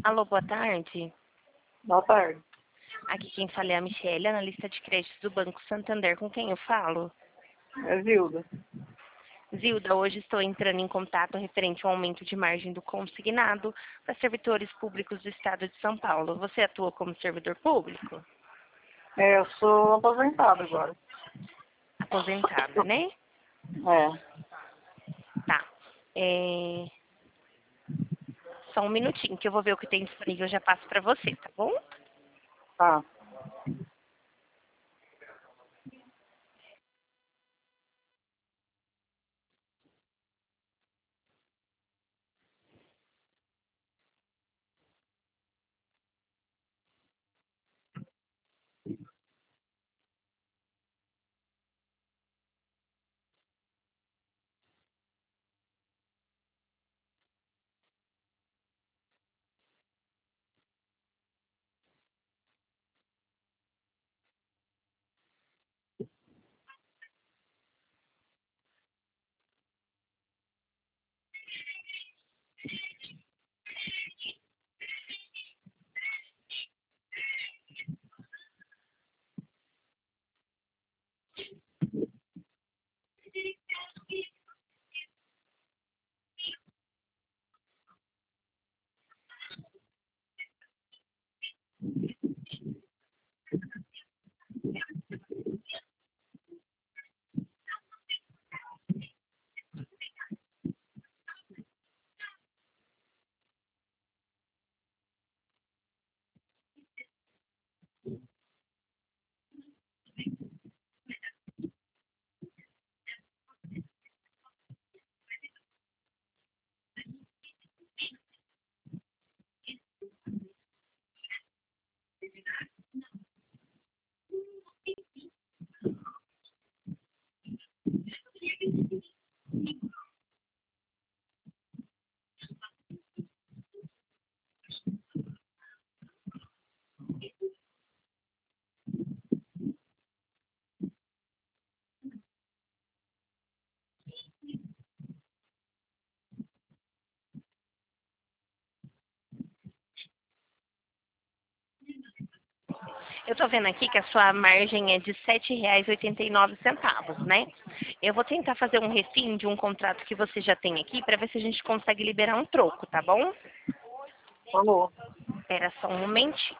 Alô, boa tarde. Boa tarde. Aqui quem fala é a Michelle, analista de créditos do Banco Santander. Com quem eu falo? É Zilda. Zilda, hoje estou entrando em contato referente ao aumento de margem do consignado para servidores públicos do Estado de São Paulo. Você atua como servidor público? Eu sou aposentada agora. Aposentada, né? É. Tá. Só um minutinho que eu vou ver o que tem disponível, eu já passo para você, tá bom? Tá. Eu tô vendo aqui que a sua margem é de R$ 7,89, né? Eu vou tentar fazer um refim de um contrato que você já tem aqui para ver se a gente consegue liberar um troco, tá bom? Falou. Espera só um momentinho.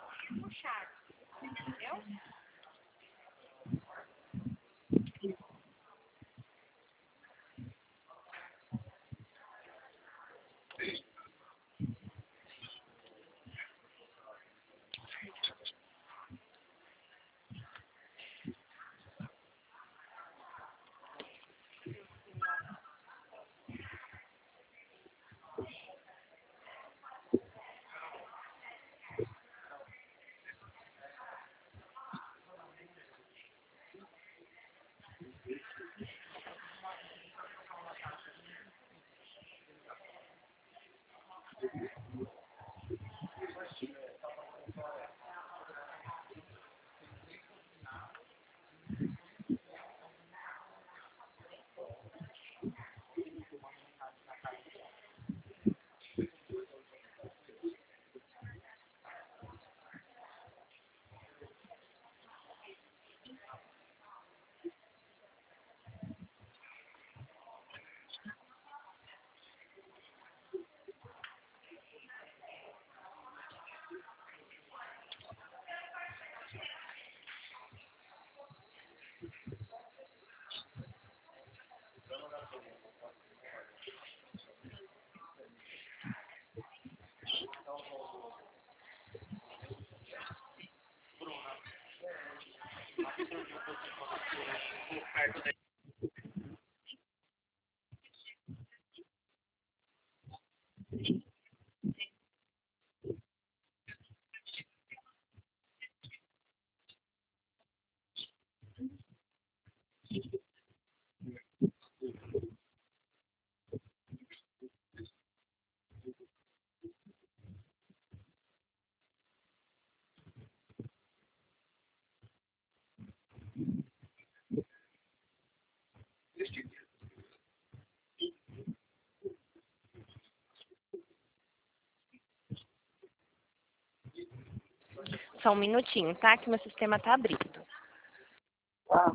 Só um minutinho, tá? Que meu sistema tá abrindo. Tá.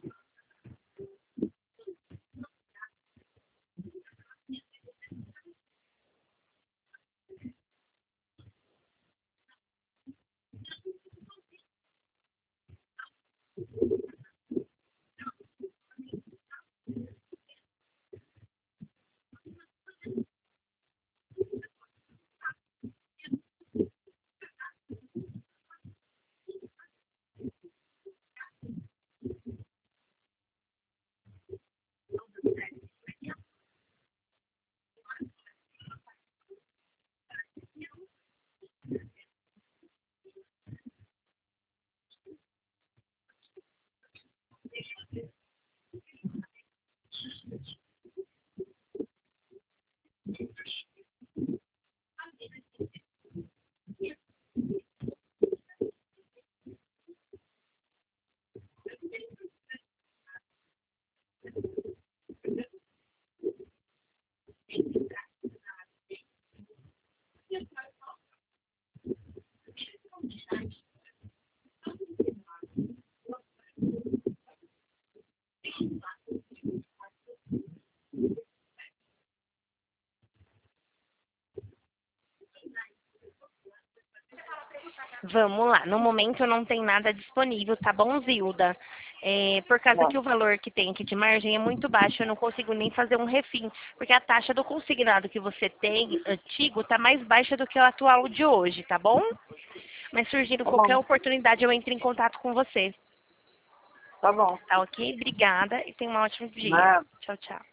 Vamos lá. No momento não tem nada disponível, tá bom, Zilda? Por causa Tá. que o valor que tem aqui de margem é muito baixo, eu não consigo nem fazer um refim, porque a taxa do consignado que você tem, antigo, tá mais baixa do que o atual de hoje, tá bom? Mas surgindo Tá qualquer bom. oportunidade, eu entro em contato com você. Tá bom. Tá ok? Obrigada e tenha um ótimo dia. Né? Tchau, tchau.